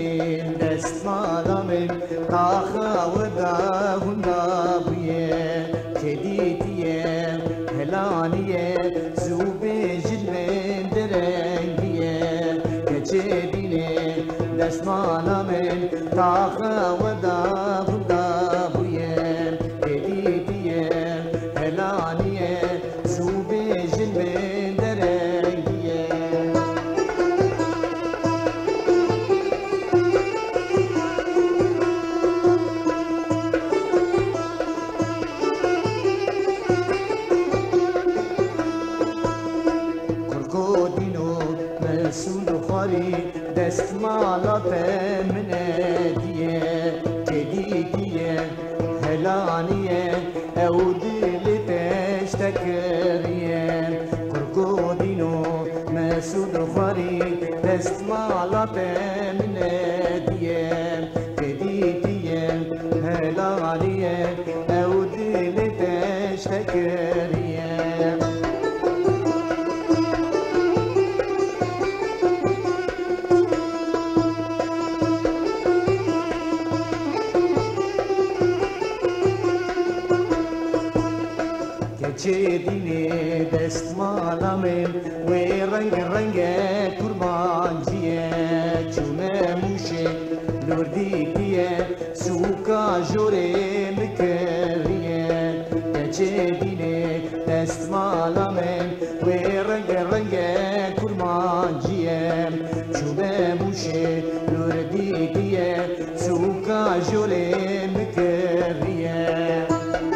دینیم دست مالامن تاخا و دا هندا بویه کدیتیه هلانیه زوبه جلوین درنگیه کچه دینیم دست مالامن تاخا و دا هندا بویه کدیتیه هلانیه زوبه جلوین درنگیه مسئول خاری دست مالا منه دیه کدیگیه هلانیه او دل تشتکریه کرکودینو مسئول خاری دست مالا منه دیه کدیگیه هلانیه او دل تشتکریه چه دینه دست مالامن و رنگ رنگ کرمانجیه چونه موشه لردیگیه سوکا جوره مکریه چه دینه دست مالامن و رنگ رنگ کرمانجیه چونه موشه لردیگیه سوکا جوره مکریه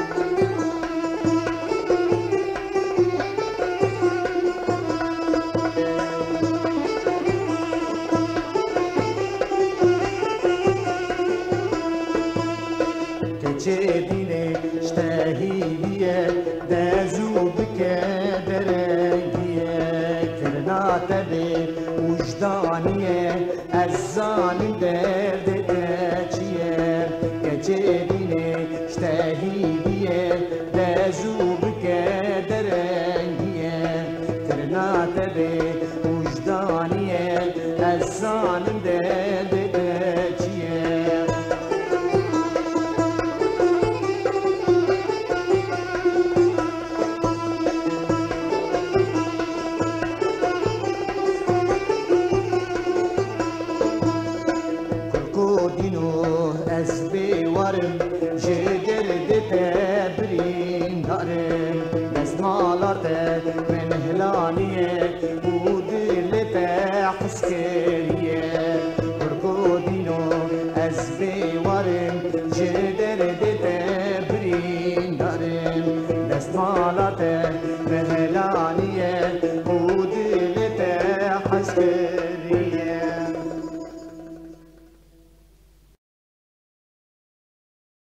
چه دینه اشتهیه دزو بکه درنگیه کرنات به وجدانیه از ظالم درد دچیه چه دینه اشتهیه دزو بکه درنگیه کرنات به وجدانیه از ظالم درد دچیه از بیوارم جگر تبرین دارم دست مالارت من هلانیه و دلت حسکریه کرکودینو از بیوارم جگر تبرین دارم دست مالارت من هلانیه و دلت حسکریه